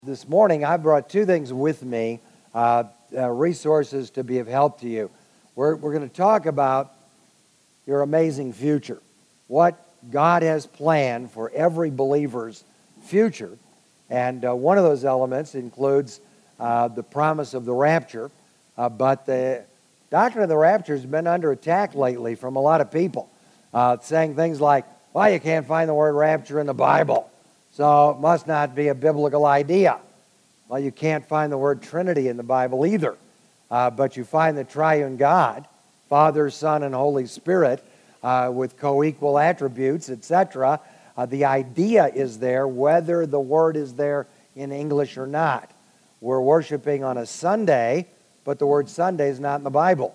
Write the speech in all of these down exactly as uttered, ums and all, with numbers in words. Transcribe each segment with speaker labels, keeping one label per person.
Speaker 1: This morning, I brought two things with me, uh, uh, resources to be of help to you. We're, we're going to talk about your amazing future, what God has planned for every believer's future. And uh, one of those elements includes uh, the promise of the rapture. Uh, but the doctrine of the rapture has been under attack lately from a lot of people, uh, saying things like, well, you can't find the word rapture in the Bible, so it must not be a biblical idea. Well, you can't find the word Trinity in the Bible either, uh, but you find the triune God, Father, Son, and Holy Spirit, uh, with co-equal attributes, et cetera. Uh, the idea is there, whether the word is there in English or not. We're worshiping on a Sunday, but the word Sunday is not in the Bible.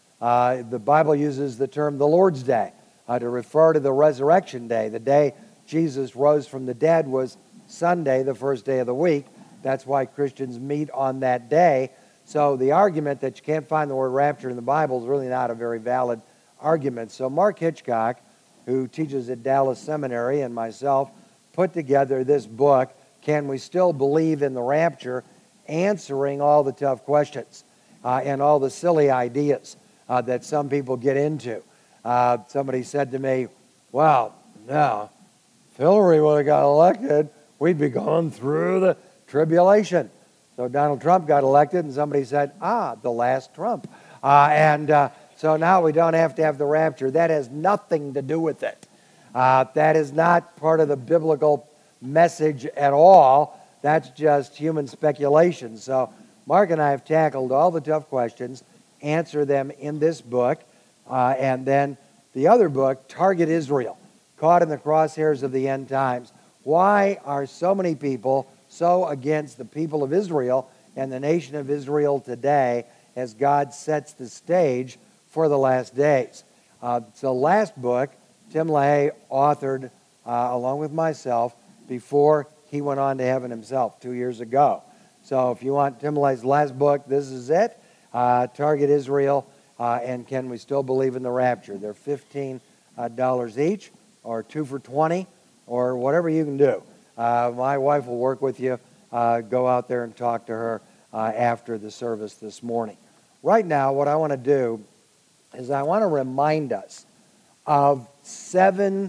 Speaker 1: Uh, the Bible uses the term the Lord's Day uh, to refer to the resurrection day. The day Jesus rose from the dead was Sunday, the first day of the week. That's why Christians meet on that day. So the argument that you can't find the word rapture in the Bible is really not a very valid argument. So Mark Hitchcock, who teaches at Dallas Seminary, and myself put together this book, Can We Still Believe in the Rapture?, answering all the tough questions uh, and all the silly ideas uh, that some people get into. Uh, somebody said to me, well, no, if Hillary would have got elected, we'd be going through the tribulation. So Donald Trump got elected, and somebody said, ah, the last Trump. Uh, and uh, so now we don't have to have the rapture. That has nothing to do with it. Uh, that is not part of the biblical message at all. That's just human speculation. So Mark and I have tackled all the tough questions, answer them in this book, uh, and then the other book, Target Israel, Caught in the Crosshairs of the End Times. Why are so many people so against the people of Israel and the nation of Israel today as God sets the stage for the last days? Uh, so last book, Tim LaHaye authored, uh, along with myself, before he went on to heaven himself two years ago. So if you want Tim LaHaye's last book, this is it, uh, Target Israel, uh, and Can We Still Believe in the Rapture? They're fifteen dollars each, or two for twenty, or whatever you can do. Uh, my wife will work with you. Uh, go out there and talk to her uh, after the service this morning. Right now, what I want to do is I want to remind us of seven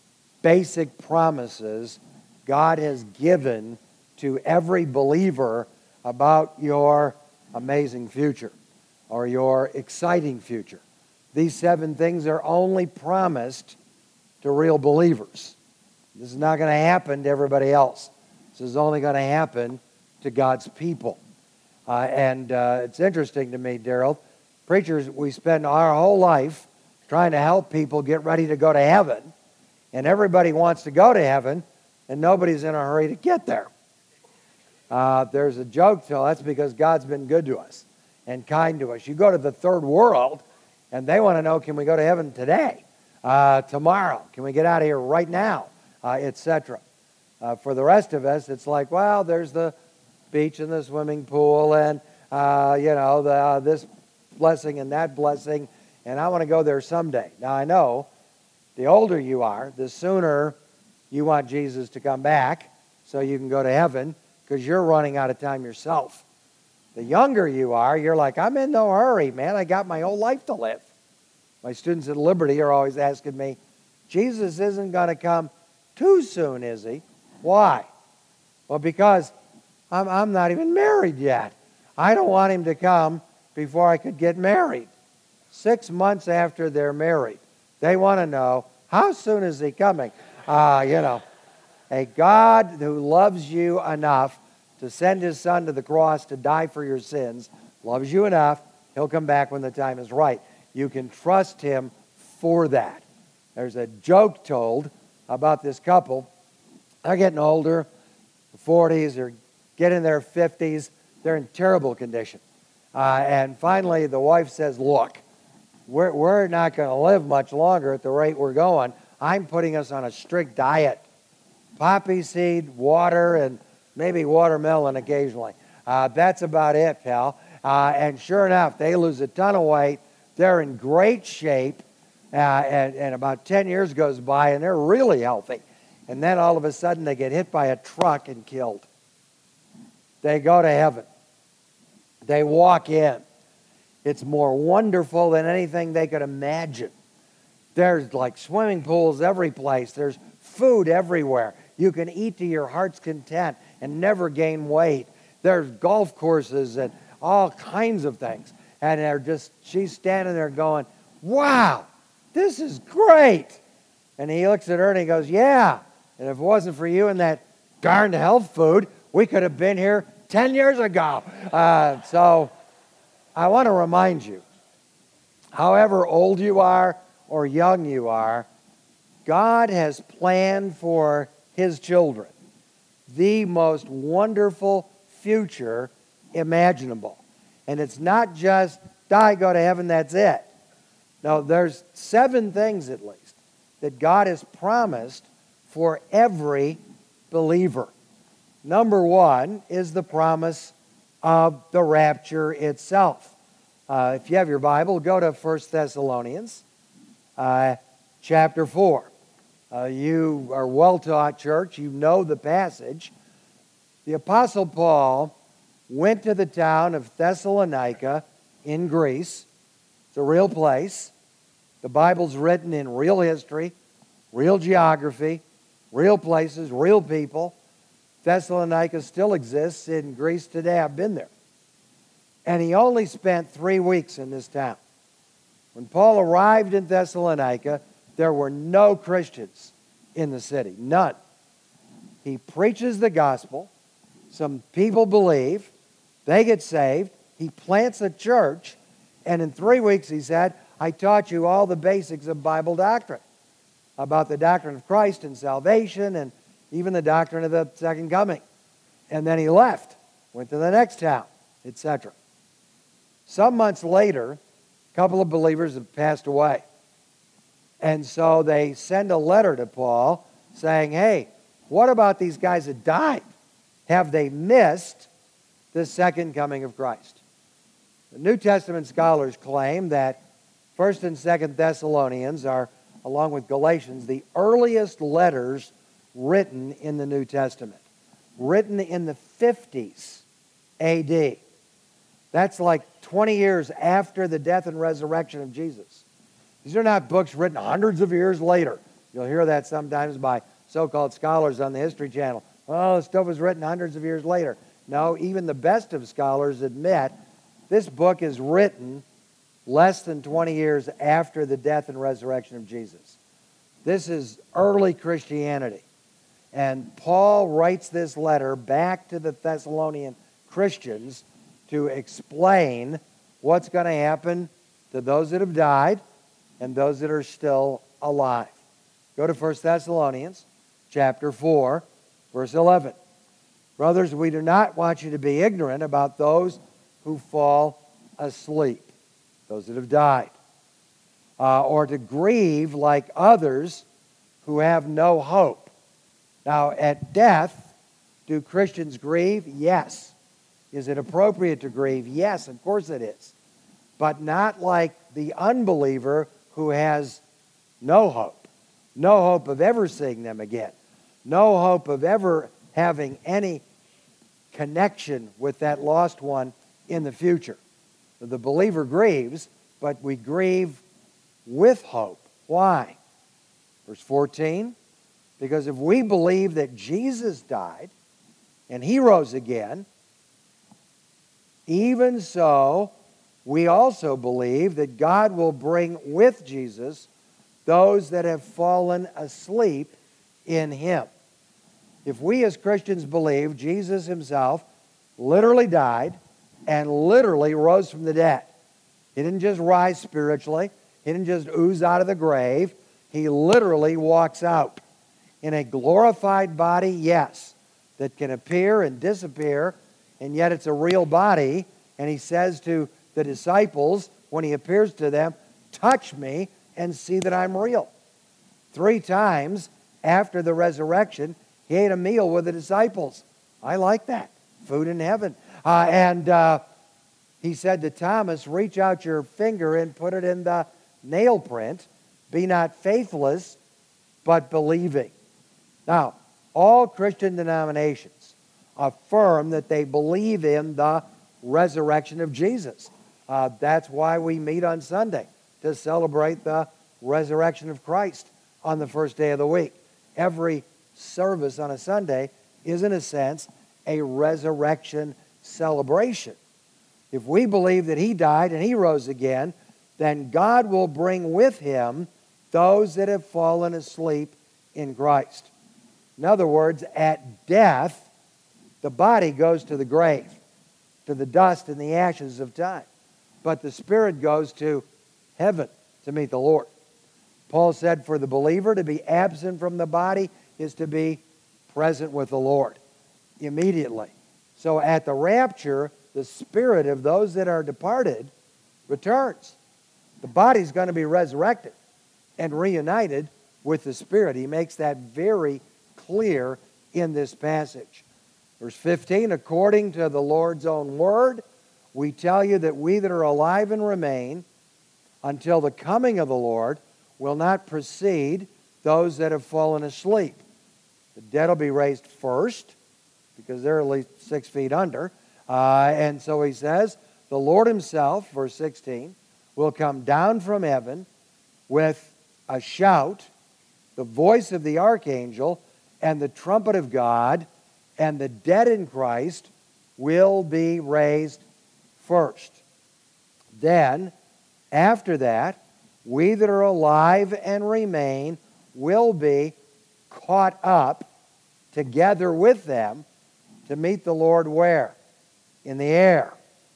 Speaker 1: basic promises God has given to every believer about your amazing future or your exciting future. These seven things are only promised to real believers. This is not going to happen to everybody else. This is only going to happen to God's people. Uh, and uh, it's interesting to me, Daryl, preachers, we spend our whole life trying to help people get ready to go to heaven, and everybody wants to go to heaven, and nobody's in a hurry to get there. Uh, there's a joke, though, that's because God's been good to us and kind to us. You go to the third world, and they want to know, can we go to heaven today, uh, tomorrow? Can we get out of here right now? Uh, et cetera. Uh, for the rest of us, it's like, well, there's the beach and the swimming pool and, uh, you know, the, uh, this blessing and that blessing, and I want to go there someday. Now, I know the older you are, the sooner you want Jesus to come back so you can go to heaven because you're running out of time yourself. The younger you are, you're like, I'm in no hurry, man. I got my whole life to live. My students at Liberty are always asking me, Jesus isn't going to come too soon, is he? Why? Well, because I'm, I'm not even married yet. I don't want him to come before I could get married. Six months after they're married, they want to know, how soon is he coming? Uh, you know, a God who loves you enough to send his son to the cross to die for your sins, loves you enough, he'll come back when the time is right. You can trust him for that. There's a joke told about this couple. They're getting older, forties, or getting in their fifties. They're in terrible condition. Uh, and finally, the wife says, look, we're, we're not going to live much longer at the rate we're going. I'm putting us on a strict diet. Poppy seed, water, and maybe watermelon occasionally. Uh, that's about it, pal. Uh, and sure enough, they lose a ton of weight. They're in great shape. Uh, and, and about ten years goes by, and they're really healthy. And then all of a sudden, they get hit by a truck and killed. They go to heaven. They walk in. It's more wonderful than anything they could imagine. There's like swimming pools every place. There's food everywhere. You can eat to your heart's content and never gain weight. There's golf courses and all kinds of things. And they're just, she's standing there going, wow, this is great. And he looks at her and he goes, yeah. And if it wasn't for you and that darned health food, we could have been here ten years ago. Uh, so I want to remind you, however old you are or young you are, God has planned for His children the most wonderful future imaginable. And it's not just die, go to heaven, that's it. No, there's seven things at least that God has promised for every believer. Number one is the promise of the rapture itself. Uh, if you have your Bible, go to First Thessalonians uh, chapter four. Uh, you are well-taught, church. You know the passage. The Apostle Paul went to the town of Thessalonica in Greece. It's a real place. The Bible's written in real history, real geography, real places, real people. Thessalonica still exists in Greece today. I've been there. And he only spent three weeks in this town. When Paul arrived in Thessalonica, there were no Christians in the city. None. He preaches the gospel. Some people believe. They get saved. He plants a church. And in three weeks, he said, I taught you all the basics of Bible doctrine. About the doctrine of Christ and salvation and even the doctrine of the second coming. And then he left, went to the next town, et cetera. Some months later, a couple of believers have passed away. And so they send a letter to Paul saying, hey, what about these guys that died? Have they missed the second coming of Christ? The New Testament scholars claim that First and Second Thessalonians are, along with Galatians, the earliest letters written in the New Testament. Written in the fifties A D. That's like twenty years after the death and resurrection of Jesus. These are not books written hundreds of years later. You'll hear that sometimes by so-called scholars on the History Channel. Oh, this stuff was written hundreds of years later. No, even the best of scholars admit this book is written less than twenty years after the death and resurrection of Jesus. This is early Christianity. And Paul writes this letter back to the Thessalonian Christians to explain what's going to happen to those that have died and those that are still alive. Go to First Thessalonians chapter four, verse eleven. Brothers, we do not want you to be ignorant about those who fall asleep, those that have died, uh, or to grieve like others who have no hope. Now, at death, do Christians grieve? Yes. Is it appropriate to grieve? Yes, of course it is. But not like the unbeliever who has no hope. No hope of ever seeing them again. No hope of ever having any connection with that lost one in the future. The believer grieves, but we grieve with hope. Why? Verse fourteen, because if we believe that Jesus died and He rose again, even so, we also believe that God will bring with Jesus those that have fallen asleep in Him. If we as Christians believe Jesus Himself literally died and literally rose from the dead, He didn't just rise spiritually, He didn't just ooze out of the grave, He literally walks out in a glorified body, yes, that can appear and disappear, and yet it's a real body. And He says to the disciples when He appears to them, touch me and see that I'm real. Three times after the resurrection, He ate a meal with the disciples. I like that. Food in heaven. Uh, and uh, He said to Thomas, reach out your finger and put it in the nail print. Be not faithless, but believing. Now, all Christian denominations affirm that they believe in the resurrection of Jesus. Uh, that's why we meet on Sunday, to celebrate the resurrection of Christ on the first day of the week. Every service on a Sunday is, in a sense, a resurrection celebration. If we believe that He died and He rose again, then God will bring with Him those that have fallen asleep in Christ. In other words, at death, the body goes to the grave, to the dust and the ashes of time. But the spirit goes to heaven to meet the Lord. Paul said for the believer to be absent from the body is to be present with the Lord immediately. So at the rapture, the spirit of those that are departed returns. The body's going to be resurrected and reunited with the spirit. He makes that very clear in this passage. Verse fifteen, according to the Lord's own word, we tell you that we that are alive and remain until the coming of the Lord will not precede those that have fallen asleep. The dead will be raised first, because they're at least six feet under. Uh, and so he says, the Lord Himself, verse sixteen, will come down from heaven with a shout, the voice of the archangel, and the trumpet of God, and the dead in Christ will be raised first. Then, after that, we that are alive and remain will be caught up together with them to meet the Lord where? In the air.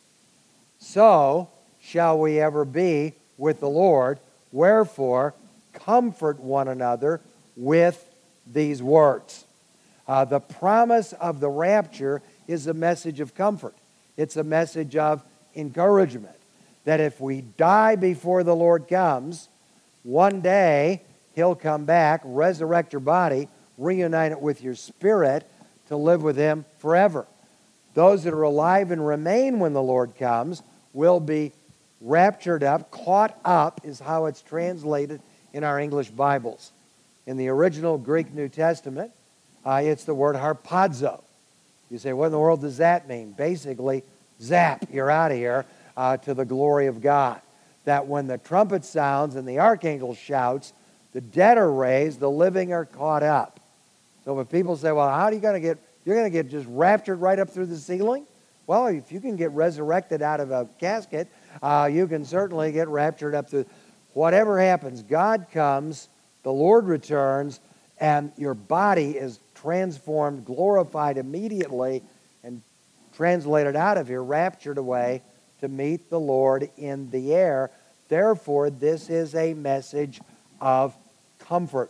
Speaker 1: So shall we ever be with the Lord. Wherefore, comfort one another with these words. Uh, the promise of the rapture is a message of comfort. It's a message of encouragement. That if we die before the Lord comes, one day He'll come back, resurrect your body, reunite it with your spirit to live with Him forever. Those that are alive and remain when the Lord comes will be raptured up, caught up is how it's translated in our English Bibles. In the original Greek New Testament, uh, it's the word harpazo. You say, what in the world does that mean? Basically, zap, you're out of here uh, to the glory of God. That when the trumpet sounds and the archangel shouts, the dead are raised, the living are caught up. So when people say, well, how are you going to get, you're going to get just raptured right up through the ceiling? Well, if you can get resurrected out of a casket, uh, you can certainly get raptured up through. Whatever happens, God comes, the Lord returns, and your body is transformed, glorified immediately, and translated out of here, raptured away to meet the Lord in the air. Therefore, this is a message of comfort.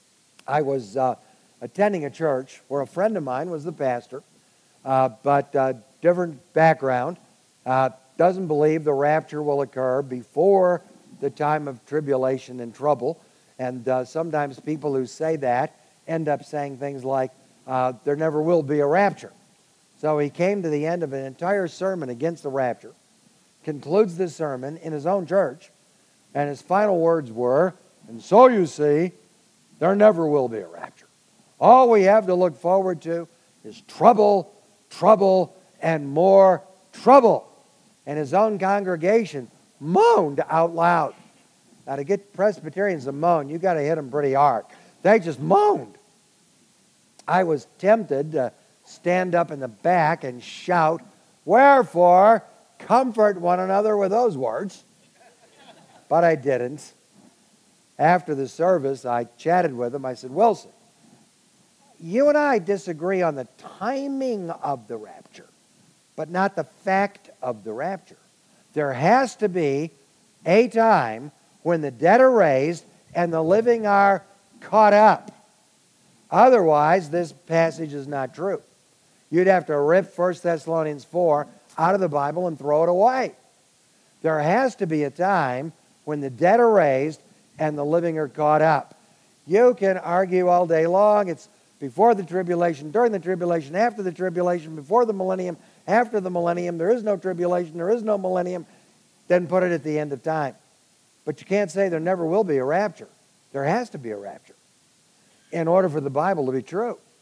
Speaker 1: I was uh, attending a church where a friend of mine was the pastor, uh, but uh, different background, uh, doesn't believe the rapture will occur before the time of tribulation and trouble. And uh, sometimes people who say that end up saying things like, uh, there never will be a rapture. So he came to the end of an entire sermon against the rapture, concludes the sermon in his own church, and his final words were, and so you see, there never will be a rapture. All we have to look forward to is trouble, trouble, and more trouble. And his own congregation moaned out loud. Now, to get Presbyterians to moan, you've got to hit them pretty hard. They just moaned. I was tempted to stand up in the back and shout, wherefore, comfort one another with those words. But I didn't. After the service, I chatted with him. I said, Wilson, you and I disagree on the timing of the rapture, but not the fact of the rapture. There has to be a time when the dead are raised and the living are caught up. Otherwise, this passage is not true. You'd have to rip First Thessalonians four out of the Bible and throw it away. There has to be a time when the dead are raised and the living are caught up. You can argue all day long. It's before the tribulation, during the tribulation, after the tribulation, before the millennium, after the millennium. There is no tribulation. There is no millennium. Then put it at the end of time. But you can't say there never will be a rapture. There has to be a rapture in order for the Bible to be true.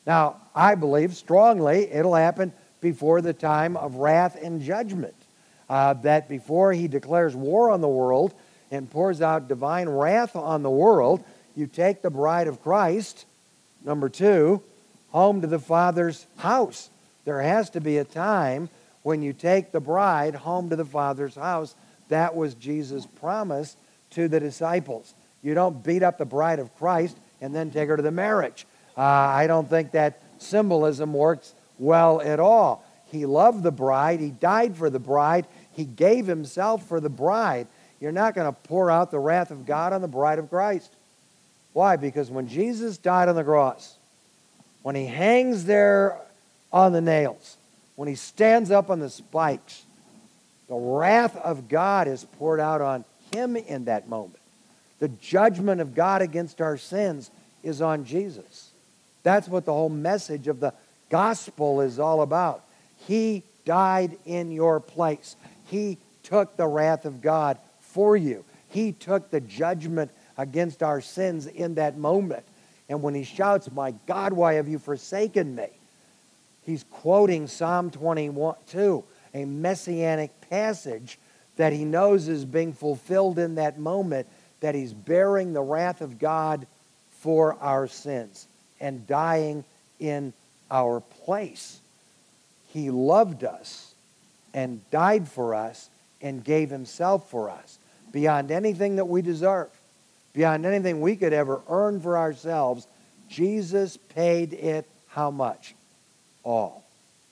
Speaker 1: Now, I believe strongly it'll happen before the time of wrath and judgment. Uh, that before he declares war on the world and pours out divine wrath on the world, you take the bride of Christ, number two, home to the Father's house. There has to be a time when you take the bride home to the Father's house. That was Jesus' promise to the disciples. You don't beat up the bride of Christ and then take her to the marriage. Uh, I don't think that symbolism works well at all. He loved the bride. He died for the bride. He gave himself for the bride. You're not going to pour out the wrath of God on the bride of Christ. Why? Because when Jesus died on the cross, when he hangs there on the nails, when he stands up on the spikes, the wrath of God is poured out on him in that moment. The judgment of God against our sins is on Jesus. That's what the whole message of the gospel is all about. He died in your place. He took the wrath of God for you. He took the judgment against our sins in that moment. And when he shouts, "My God, why have you forsaken me?" he's quoting Psalm twenty-two, a messianic passage that he knows is being fulfilled in that moment, that he's bearing the wrath of God for our sins and dying in our place. He loved us and died for us and gave himself for us beyond anything that we deserve, beyond anything we could ever earn for ourselves. Jesus paid it how much? All.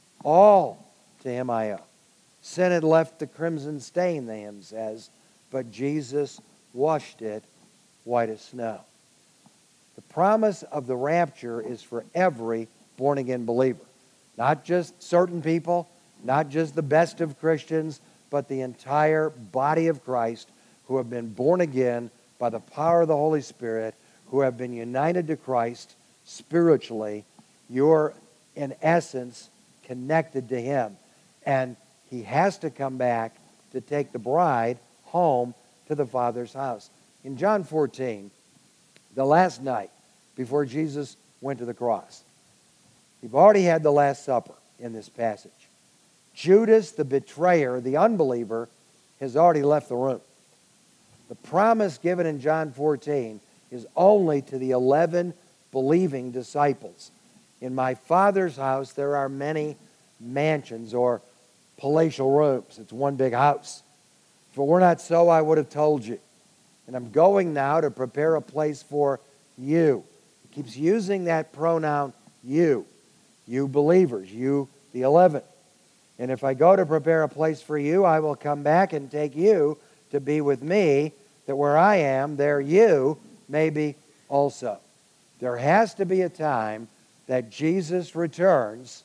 Speaker 1: All to him I owe. Sin had left the crimson stain, the hymn says, but Jesus washed it white as snow. The promise of the rapture is for every born-again believer. Not just certain people, not just the best of Christians, but the entire body of Christ who have been born again by the power of the Holy Spirit, who have been united to Christ spiritually. You're, in essence, connected to him. And he has to come back to take the bride home to the Father's house. In John fourteen, the last night before Jesus went to the cross, you've already had the Last Supper in this passage. Judas, the betrayer, the unbeliever, has already left the room. The promise given in John fourteen is only to the eleven believing disciples. In my Father's house there are many mansions or palatial rooms. It's one big house. If it were not so, I would have told you. And I'm going now to prepare a place for you. He keeps using that pronoun you. You believers, you the eleven. And if I go to prepare a place for you, I will come back and take you to be with me, that where I am, there you may be also. There has to be a time that Jesus returns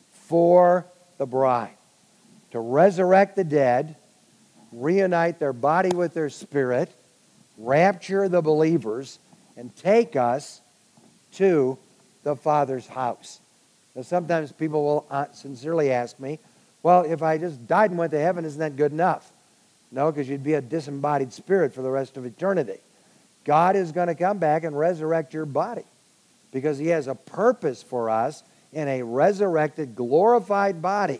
Speaker 1: for the bride, to resurrect the dead, reunite their body with their spirit, rapture the believers, and take us to the Father's house. Now, sometimes people will sincerely ask me, well, if I just died and went to heaven, isn't that good enough? No, because you'd be a disembodied spirit for the rest of eternity. God is going to come back and resurrect your body because he has a purpose for us in a resurrected, glorified body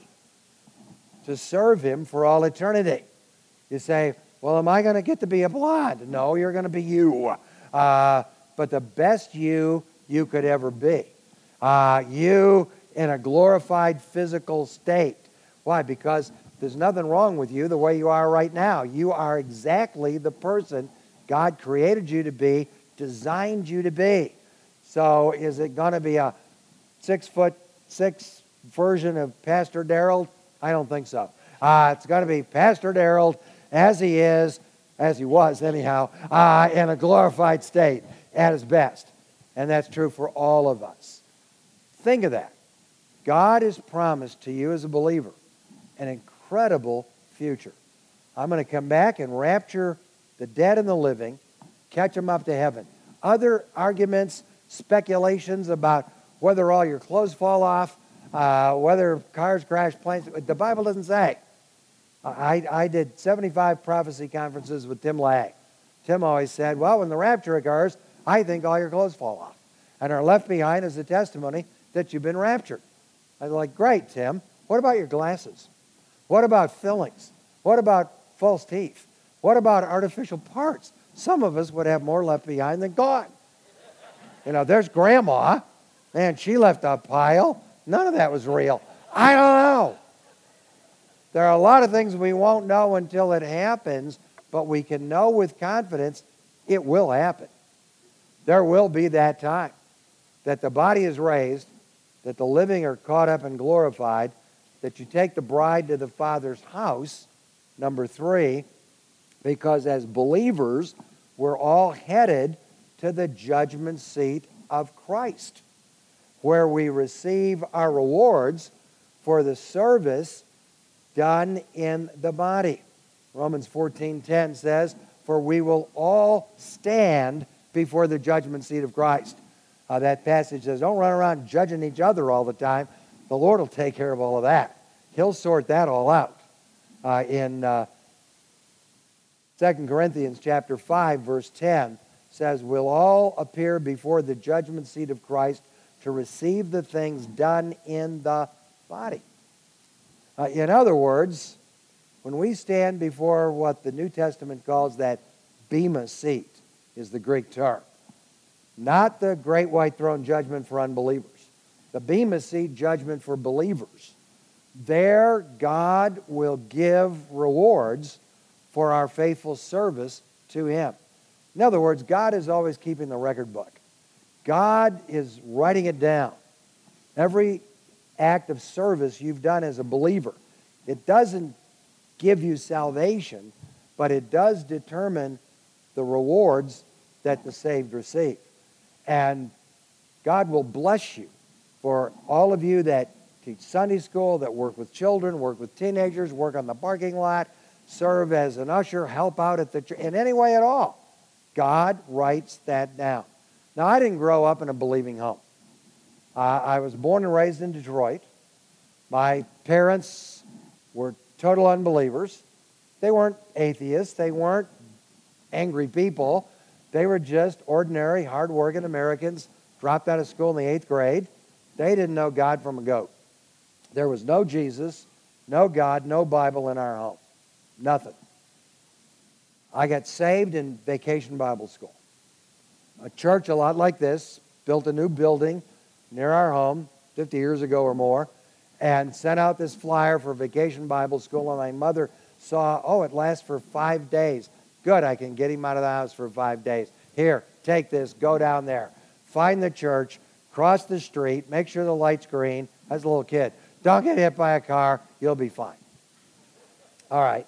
Speaker 1: to serve him for all eternity. You say, well, am I going to get to be a blonde? No, you're going to be you. Uh, but the best you you could ever be. Uh, you in a glorified physical state. Why? Because there's nothing wrong with you the way you are right now. You are exactly the person God created you to be, designed you to be. So is it going to be a six foot six version of Pastor Darrell? I don't think so. Uh, it's going to be Pastor Darrell as he is, as he was anyhow, uh, in a glorified state at his best. And that's true for all of us. Think of that. God has promised to you as a believer an incredible future. I'm going to come back and rapture the dead and the living, catch them up to heaven. Other arguments, speculations about whether all your clothes fall off, uh, whether cars crash, planes, the Bible doesn't say. I, I did seventy-five prophecy conferences with Tim Lagg. Tim always said, well, when the rapture occurs, I think all your clothes fall off and are left behind as a testimony that you've been raptured. I was like, great, Tim. What about your glasses? What about fillings? What about false teeth? What about artificial parts? Some of us would have more left behind than gone. You know, there's Grandma. Man, she left a pile. None of that was real. I don't know. There are a lot of things we won't know until it happens, but we can know with confidence it will happen. There will be that time that the body is raised, that the living are caught up and glorified, that you take the bride to the Father's house, number three, because as believers, we're all headed to the judgment seat of Christ, where we receive our rewards for the service done in the body. Romans fourteen ten says, for we will all stand before the judgment seat of Christ. Uh, that passage says, don't run around judging each other all the time. The Lord will take care of all of that. He'll sort that all out. Uh, in uh, Second Corinthians chapter five, verse ten, says, we'll all appear before the judgment seat of Christ to receive the things done in the body. Uh, in other words, when we stand before what the New Testament calls that bema seat, is the Greek term, not the great white throne judgment for unbelievers, the bema seat judgment for believers. There, God will give rewards for our faithful service to Him. In other words, God is always keeping the record book. God is writing it down. Every act of service you've done as a believer. It doesn't give you salvation, but it does determine the rewards that the saved receive. And God will bless you for all of you that teach Sunday school, that work with children, work with teenagers, work on the parking lot, serve as an usher, help out at the church, in any way at all. God writes that down. Now, I didn't grow up in a believing home. Uh, I was born and raised in Detroit. My parents were total unbelievers. They weren't atheists. They weren't angry people. They were just ordinary, hard-working Americans, dropped out of school in the eighth grade. They didn't know God from a goat. There was no Jesus, no God, no Bible in our home. Nothing. I got saved in Vacation Bible School. A church a lot like this built a new building near our home fifty years ago or more and sent out this flyer for Vacation Bible School, and my mother saw, oh, it lasts for five days. Good, I can get him out of the house for five days. Here, take this, go down there. Find the church, cross the street, make sure the light's green. As a little kid, don't get hit by a car, you'll be fine. All right.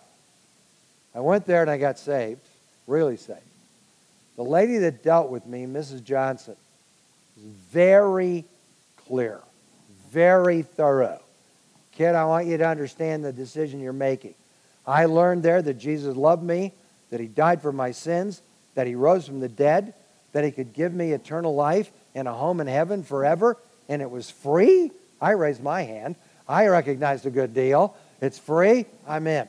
Speaker 1: I went there and I got saved, really saved. The lady that dealt with me, Missus Johnson, was very clear, very thorough. Kid, I want you to understand the decision you're making. I learned there that Jesus loved me, that He died for my sins, that He rose from the dead, that He could give me eternal life and a home in heaven forever, and it was free. I raised my hand. I recognized a good deal. It's free. I'm in.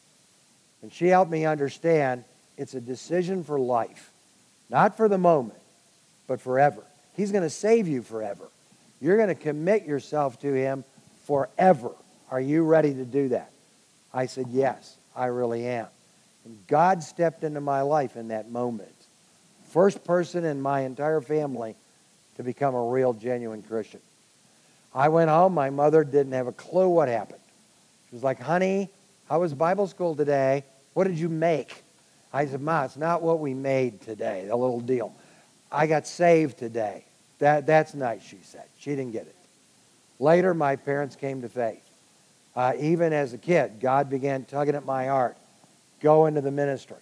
Speaker 1: And she helped me understand it's a decision for life. Not for the moment, but forever. He's going to save you forever. You're going to commit yourself to Him forever. Are you ready to do that? I said, yes, I really am. And God stepped into my life in that moment. First person in my entire family to become a real, genuine Christian. I went home. My mother didn't have a clue what happened. She was like, honey, how was Bible school today? What did you make? I said, Ma, it's not what we made today, a little deal. I got saved today. That, that's nice, she said. She didn't get it. Later, my parents came to faith. Uh, even as a kid, God began tugging at my heart. Go into the ministry.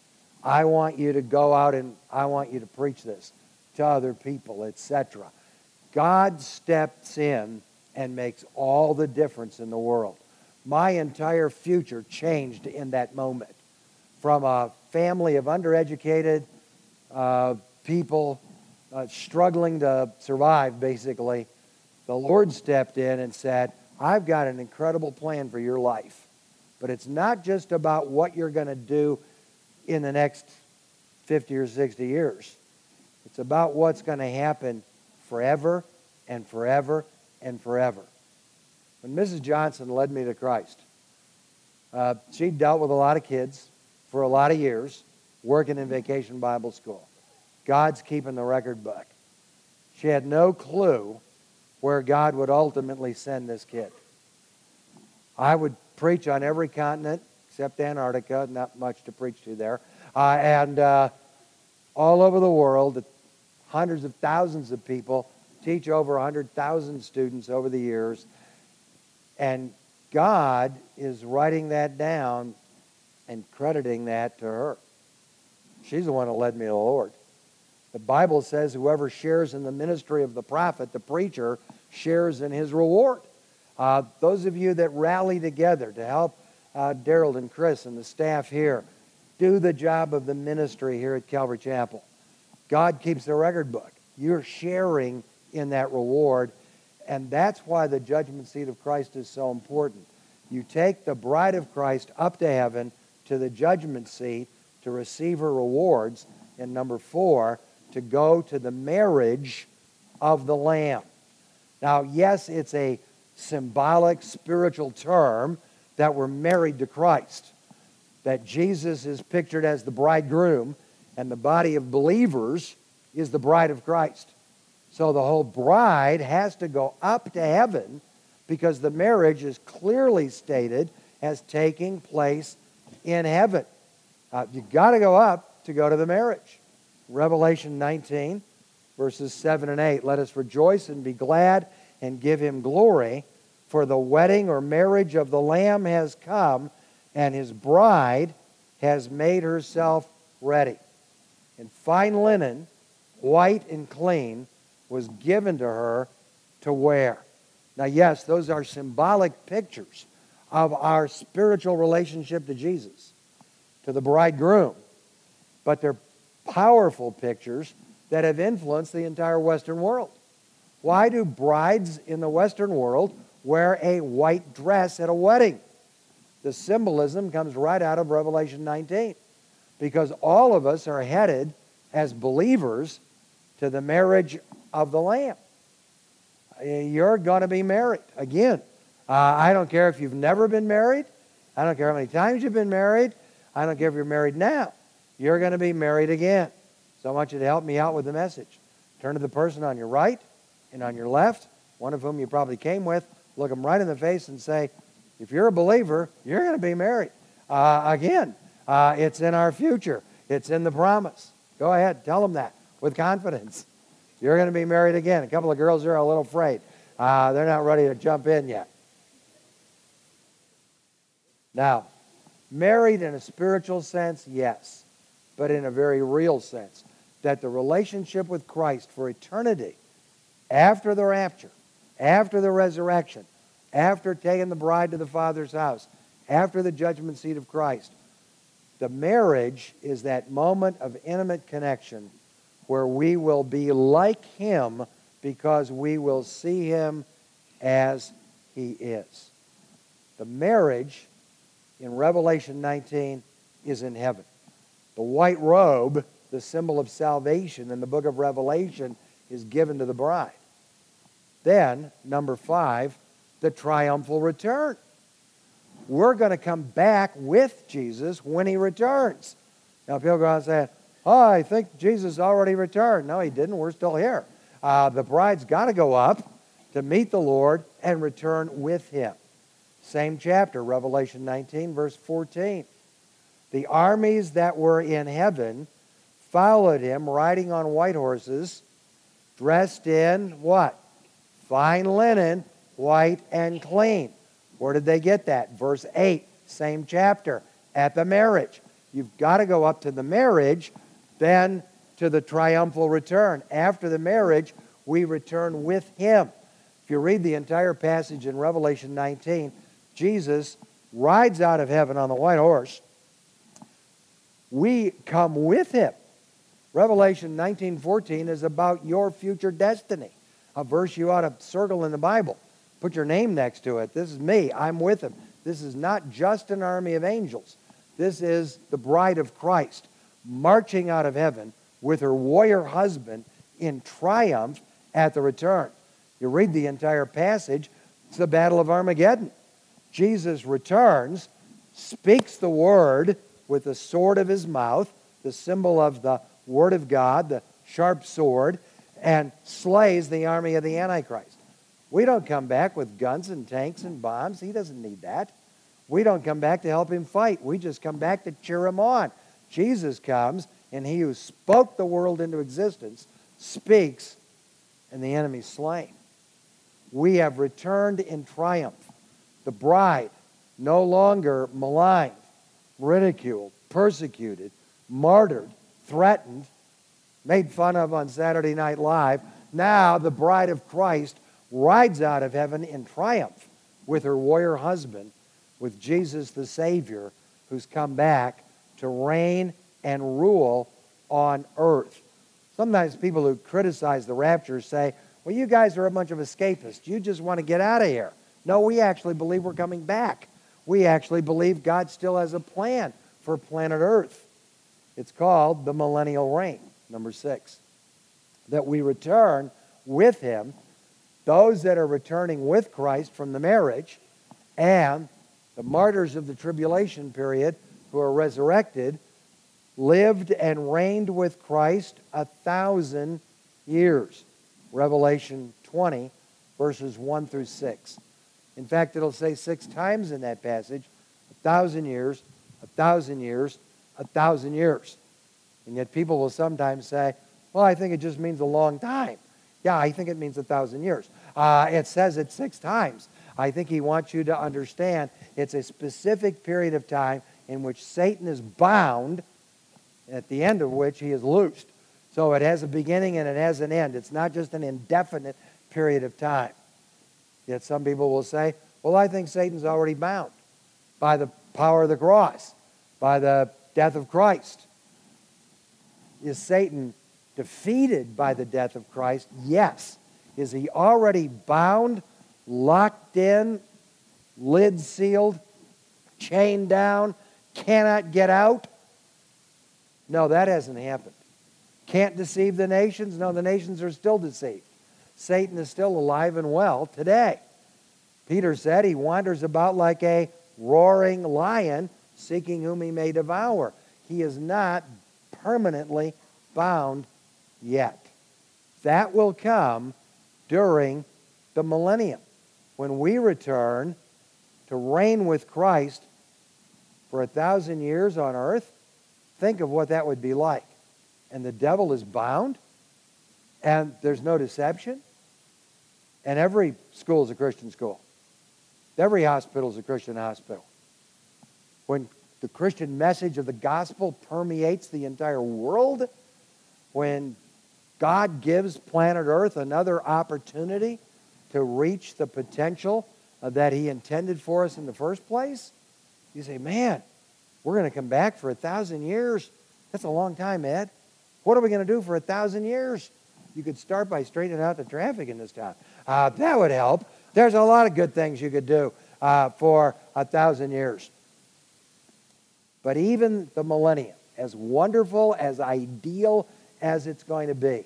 Speaker 1: I want you to go out and I want you to preach this to other people, et cetera. God steps in and makes all the difference in the world. My entire future changed in that moment. From a family of undereducated uh, people uh, struggling to survive, basically, the Lord stepped in and said, I've got an incredible plan for your life. But it's not just about what you're going to do in the next fifty or sixty years. It's about what's going to happen forever and forever and forever. When Missus Johnson led me to Christ, uh, she dealt with a lot of kids for a lot of years, working in Vacation Bible School. God's keeping the record book. She had no clue where God would ultimately send this kid. I would preach on every continent except Antarctica, not much to preach to there, uh, and uh, all over the world, hundreds of thousands of people, teach over one hundred thousand students over the years, and God is writing that down and crediting that to her. She's the one who led me to the Lord. The Bible says whoever shares in the ministry of the prophet, the preacher, shares in his reward. Uh, those of you that rally together to help uh, Daryl and Chris and the staff here do the job of the ministry here at Calvary Chapel, God keeps the record book. You're sharing in that reward, and that's why the judgment seat of Christ is so important. You take the bride of Christ up to heaven to the judgment seat to receive her rewards, and number four, to go to the marriage of the Lamb. Now, yes, it's a symbolic, spiritual term that we're married to Christ, that Jesus is pictured as the bridegroom, and the body of believers is the bride of Christ. So the whole bride has to go up to heaven because the marriage is clearly stated as taking place in heaven. Uh, you've got to go up to go to the marriage. Revelation nineteen, verses seven and eight. Let us rejoice and be glad and give him glory, for the wedding or marriage of the Lamb has come, and his bride has made herself ready. And fine linen, white and clean, was given to her to wear. Now, yes, those are symbolic pictures of our spiritual relationship to Jesus, to the bridegroom. But they're powerful pictures that have influenced the entire Western world. Why do brides in the Western world wear a white dress at a wedding? The symbolism comes right out of Revelation nineteen, because all of us are headed as believers to the marriage of the Lamb. You're going to be married. Again, uh, I don't care if you've never been married. I don't care how many times you've been married. I don't care if you're married now. You're going to be married again. So I want you to help me out with the message. Turn to the person on your right and on your left, one of whom you probably came with. Look them right in the face and say, if you're a believer, you're going to be married. Uh, again, uh, it's in our future. It's in the promise. Go ahead, tell them that with confidence. You're going to be married again. A couple of girls are a little afraid. Uh, they're not ready to jump in yet. Now, married in a spiritual sense, yes, but in a very real sense, that the relationship with Christ for eternity, after the rapture, after the resurrection, after taking the bride to the Father's house, after the judgment seat of Christ, the marriage is that moment of intimate connection where we will be like him because we will see him as he is. The marriage in Revelation nineteen is in heaven. The white robe, the symbol of salvation in the book of Revelation, is given to the bride. Then, number five, the triumphal return. We're going to come back with Jesus when he returns. Now, people go out and say, oh, I think Jesus already returned. No, he didn't. We're still here. Uh, the bride's got to go up to meet the Lord and return with him. Same chapter, Revelation nineteen, verse fourteen. The armies that were in heaven followed him, riding on white horses, dressed in what? Fine linen, white and clean. Where did they get that? Verse eight, same chapter, at the marriage. You've got to go up to the marriage, then to the triumphal return. After the marriage, we return with him. If you read the entire passage in Revelation nineteen, Jesus rides out of heaven on the white horse. We come with him. Revelation nineteen fourteen is about your future destiny, a verse you ought to circle in the Bible. Put your name next to it. This is me. I'm with him. This is not just an army of angels. This is the bride of Christ marching out of heaven with her warrior husband in triumph at the return. You read the entire passage, it's the Battle of Armageddon. Jesus returns, speaks the word with the sword of his mouth, the symbol of the word of God, the sharp sword, and slays the army of the Antichrist. We don't come back with guns and tanks and bombs. He doesn't need that. We don't come back to help him fight. We just come back to cheer him on. Jesus comes, and he who spoke the world into existence speaks, and the enemy's slain. We have returned in triumph. The bride, no longer maligned, ridiculed, persecuted, martyred, threatened, made fun of on Saturday Night Live. Now the bride of Christ rides out of heaven in triumph with her warrior husband, with Jesus the Savior, who's come back to reign and rule on earth. Sometimes people who criticize the rapture say, well, you guys are a bunch of escapists. You just want to get out of here. No, we actually believe we're coming back. We actually believe God still has a plan for planet Earth. It's called the millennial reign, number six. That we return with him, those that are returning with Christ from the marriage, and the martyrs of the tribulation period who are resurrected, lived and reigned with Christ a thousand years. Revelation twenty, verses one through six. In fact, it'll say six times in that passage, a thousand years, a thousand years, a thousand years. And yet people will sometimes say, well, I think it just means a long time. Yeah, I think it means a thousand years. Uh, it says it six times. I think he wants you to understand it's a specific period of time in which Satan is bound, at the end of which he is loosed. So it has a beginning and it has an end. It's not just an indefinite period of time. Yet some people will say, well, I think Satan's already bound by the power of the cross, by the death of Christ. Is Satan defeated by the death of Christ? Yes. Is he already bound, locked in, lid sealed, chained down, cannot get out? No, that hasn't happened. Can't deceive the nations? No, the nations are still deceived. Satan is still alive and well today. Peter said he wanders about like a roaring lion, seeking whom he may devour. He is not permanently bound yet. That will come during the millennium, when we return to reign with Christ for a thousand years on earth. Think of what that would be like. And the devil is bound, and there's no deception, and every school is a Christian school. Every hospital is a Christian hospital. When the Christian message of the gospel permeates the entire world, when God gives planet Earth another opportunity to reach the potential uh, that he intended for us in the first place, you say, man, we're going to come back for a thousand years. That's a long time, Ed. What are we going to do for a thousand years? You could start by straightening out the traffic in this town. Uh, that would help. There's a lot of good things you could do uh, for a thousand years. But even the millennium, as wonderful, as ideal as it's going to be,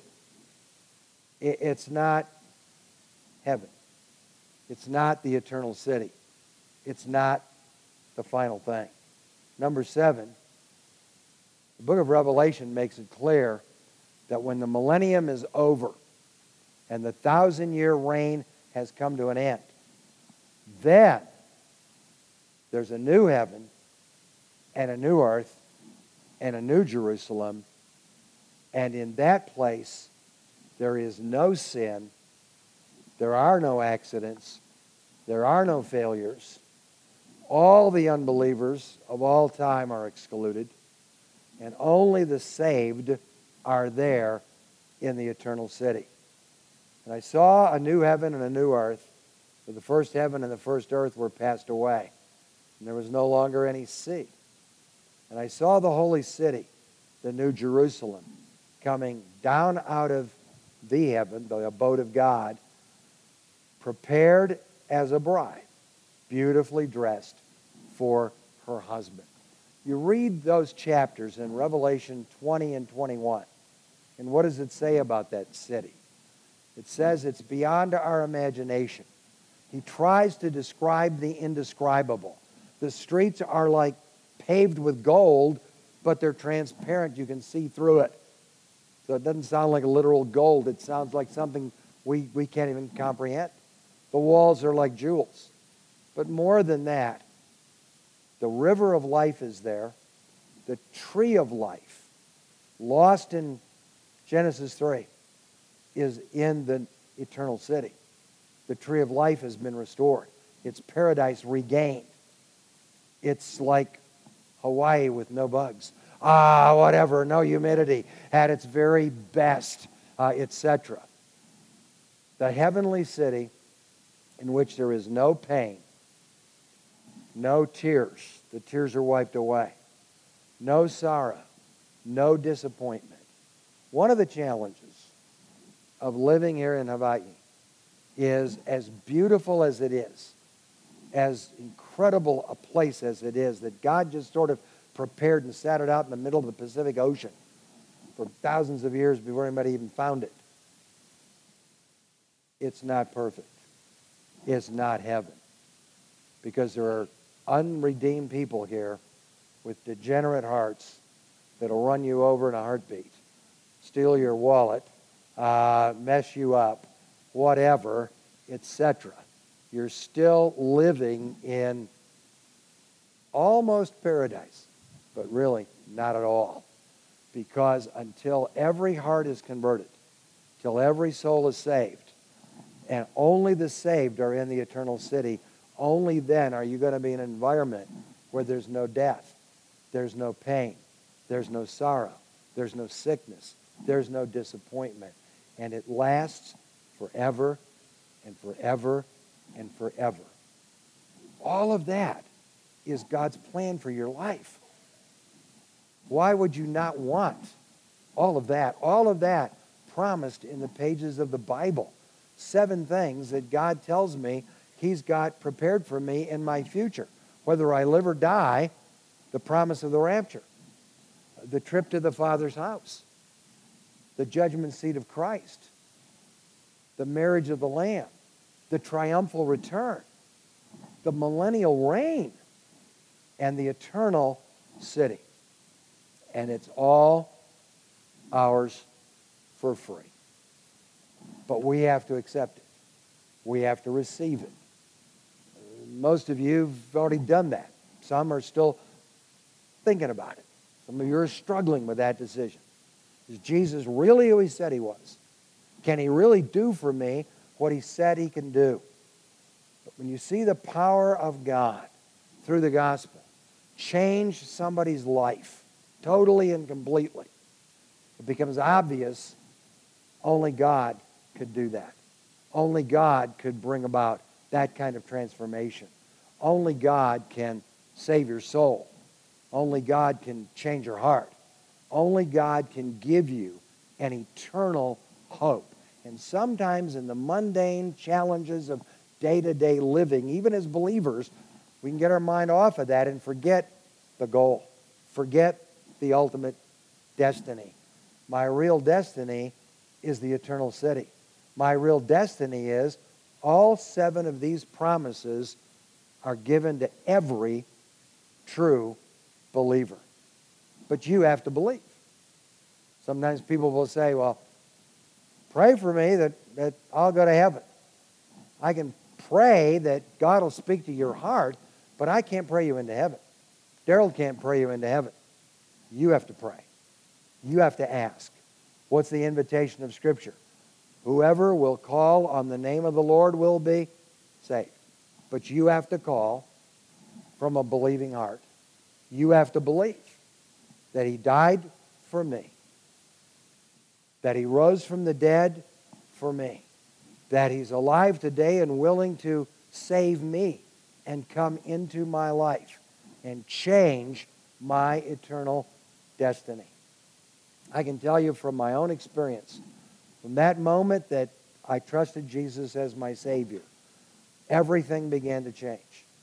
Speaker 1: it, it's not heaven. It's not the eternal city. It's not the final thing. Number seven, the book of Revelation makes it clear that when the millennium is over and the thousand-year reign has come to an end, then there's a new heaven and a new earth and a new Jerusalem, and in that place there is no sin, there are no accidents, there are no failures. All the unbelievers of all time are excluded, and only the saved are there in the eternal city. And I saw a new heaven and a new earth, for the first heaven and the first earth were passed away, and there was no longer any sea. And I saw the holy city, the new Jerusalem, coming down out of the heaven, the abode of God, prepared as a bride, beautifully dressed for her husband. You read those chapters in Revelation twenty and twenty-one, and what does it say about that city? It says it's beyond our imagination. He tries to describe the indescribable. The streets are like paved with gold, but they're transparent. You can see through it. So it doesn't sound like literal gold. It sounds like something we, we can't even comprehend. The walls are like jewels. But more than that, the river of life is there. The tree of life, lost in Genesis three, is in the eternal city. The tree of life has been restored. It's paradise regained. It's like Hawaii with no bugs. Ah, whatever, no humidity, at its very best, uh, et cetera. The heavenly city in which there is no pain, no tears, the tears are wiped away, no sorrow, no disappointment. One of the challenges of living here in Hawaii is, as beautiful as it is, as incredible a place as it is, that God just sort of prepared and sat it out in the middle of the Pacific Ocean for thousands of years before anybody even found it. It's not perfect. It's not heaven. Because there are unredeemed people here with degenerate hearts that'll run you over in a heartbeat, steal your wallet, uh, mess you up, whatever, et cetera. You're still living in almost paradise, but really not at all. Because until every heart is converted, till every soul is saved, and only the saved are in the eternal city, only then are you going to be in an environment where there's no death, there's no pain, there's no sorrow, there's no sickness, there's no disappointment. And it lasts forever and forever and forever. All of that is God's plan for your life. Why would you not want all of that? All of that promised in the pages of the Bible. Seven things that God tells me He's got prepared for me in my future. Whether I live or die, the promise of the rapture, the trip to the Father's house, the judgment seat of Christ, the marriage of the Lamb, the triumphal return, the millennial reign, and the eternal city. And it's all ours for free. But we have to accept it. We have to receive it. Most of you have already done that. Some are still thinking about it. Some of you are struggling with that decision. Is Jesus really who He said He was? Can He really do for me what He said He can do? But when you see the power of God through the gospel change somebody's life totally and completely, it becomes obvious only God could do that. Only God could bring about that kind of transformation. Only God can save your soul. Only God can change your heart. Only God can give you an eternal hope. And sometimes in the mundane challenges of day-to-day living, even as believers, we can get our mind off of that and forget the goal. Forget the ultimate destiny. My real destiny is the eternal city. My real destiny is all seven of these promises are given to every true believer. But you have to believe. Sometimes people will say, well, pray for me that, that I'll go to heaven. I can pray that God will speak to your heart, but I can't pray you into heaven. Daryl can't pray you into heaven. You have to pray. You have to ask. What's the invitation of Scripture? Whoever will call on the name of the Lord will be saved. But you have to call from a believing heart. You have to believe that He died for me, that He rose from the dead for me, that He's alive today and willing to save me and come into my life and change my eternal destiny. I can tell you from my own experience, from that moment that I trusted Jesus as my Savior, everything began to change.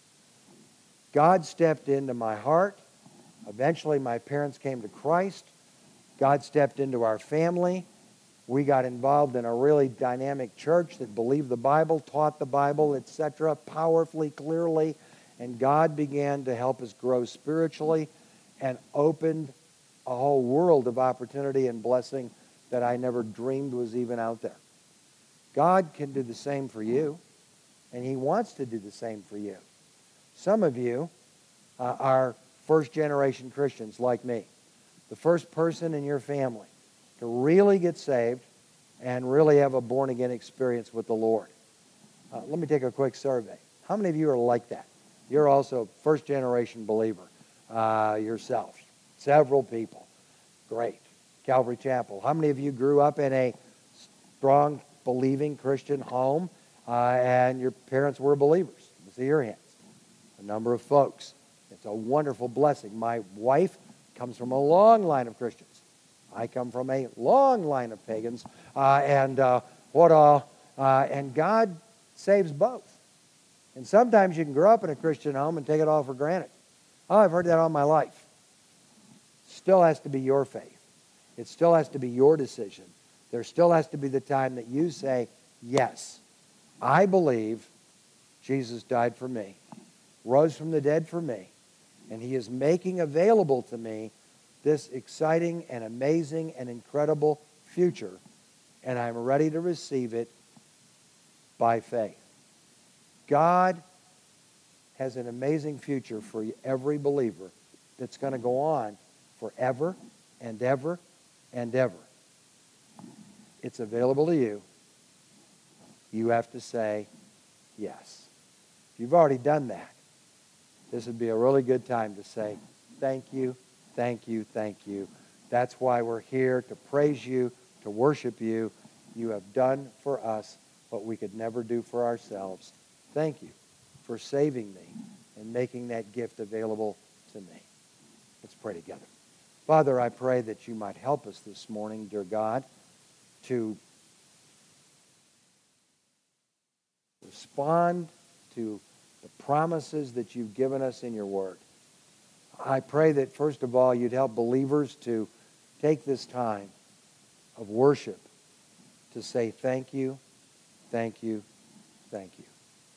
Speaker 1: God stepped into my heart. Eventually, my parents came to Christ. God stepped into our family. We got involved in a really dynamic church that believed the Bible, taught the Bible, et cetera, powerfully, clearly, and God began to help us grow spiritually and opened a whole world of opportunity and blessing that I never dreamed was even out there. God can do the same for you, and He wants to do the same for you. Some of you uh, are first-generation Christians like me, the first person in your family to really get saved and really have a born-again experience with the Lord. Uh, let me take a quick survey. How many of you are like that? You're also a first-generation believer uh, yourself. Several people. Great. Calvary Chapel. How many of you grew up in a strong, believing Christian home uh, and your parents were believers? Let me see your hands. A number of folks. It's a wonderful blessing. My wife comes from a long line of Christians. I come from a long line of pagans. Uh, and uh, what all? Uh, and God saves both. And sometimes you can grow up in a Christian home and take it all for granted. Oh, I've heard that all my life. Still has to be your faith. It still has to be your decision. There still has to be the time that you say, yes, I believe Jesus died for me, rose from the dead for me, and He is making available to me this exciting and amazing and incredible future, and I'm ready to receive it by faith. God has an amazing future for every believer that's going to go on forever and ever and ever. It's available to you. You have to say yes. If you've already done that, this would be a really good time to say, thank you, thank you, thank you. That's why we're here, to praise you, to worship you. You have done for us what we could never do for ourselves. Thank you for saving me and making that gift available to me. Let's pray together. Father, I pray that you might help us this morning, dear God, to respond to the promises that you've given us in your word. I pray that, first of all, you'd help believers to take this time of worship to say thank you, thank you, thank you.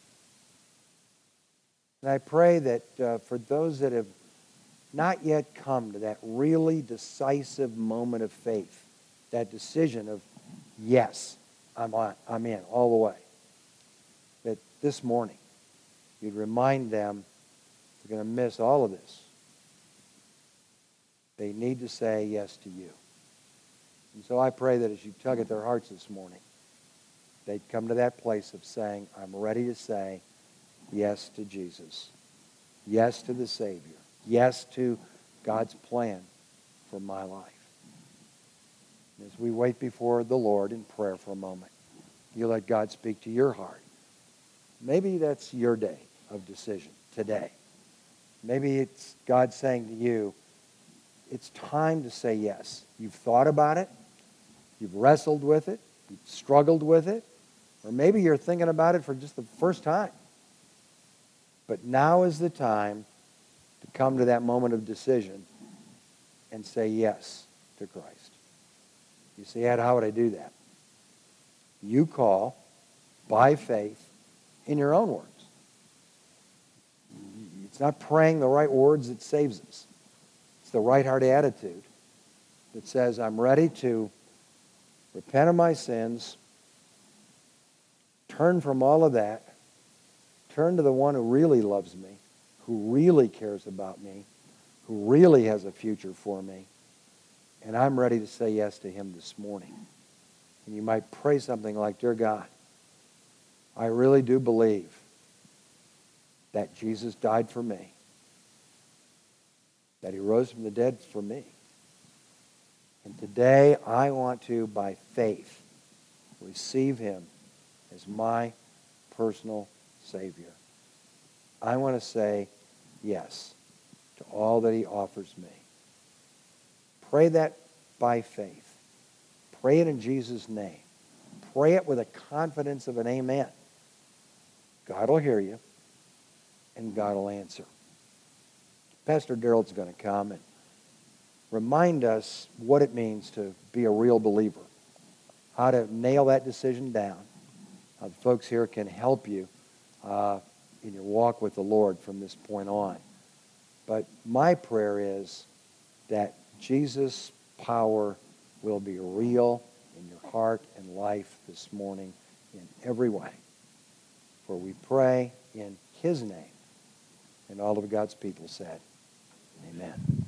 Speaker 1: And I pray that uh, for those that have not yet come to that really decisive moment of faith, that decision of, yes, I'm on, I'm in all the way, that this morning you'd remind them they're going to miss all of this. They need to say yes to you. And so I pray that as you tug at their hearts this morning, they'd come to that place of saying, I'm ready to say yes to Jesus. Yes to the Savior. Yes to God's plan for my life. As we wait before the Lord in prayer for a moment, you let God speak to your heart. Maybe that's your day of decision today. Maybe it's God saying to you, it's time to say yes. You've thought about it. You've wrestled with it. You've struggled with it. Or maybe you're thinking about it for just the first time. But now is the time to come to that moment of decision and say yes to Christ. You say, Ed, how would I do that? You call by faith in your own words. It's not praying the right words that saves us. It's the right heart attitude that says, I'm ready to repent of my sins, turn from all of that, turn to the one who really loves me, who really cares about me, who really has a future for me, and I'm ready to say yes to him this morning. And you might pray something like, Dear God, I really do believe that Jesus died for me, that he rose from the dead for me. And today I want to, by faith, receive him as my personal Savior. I want to say yes to all that he offers me. Pray that by faith. Pray it in Jesus' name. Pray it with a confidence of an amen. God will hear you, and God will answer. Pastor Darrell's going to come and remind us what it means to be a real believer. how to nail that decision down. Uh, the folks here can help you uh, in your walk with the Lord from this point on. But my prayer is that Jesus' power will be real in your heart and life this morning in every way. For we pray in His name. And all of God's people said, amen.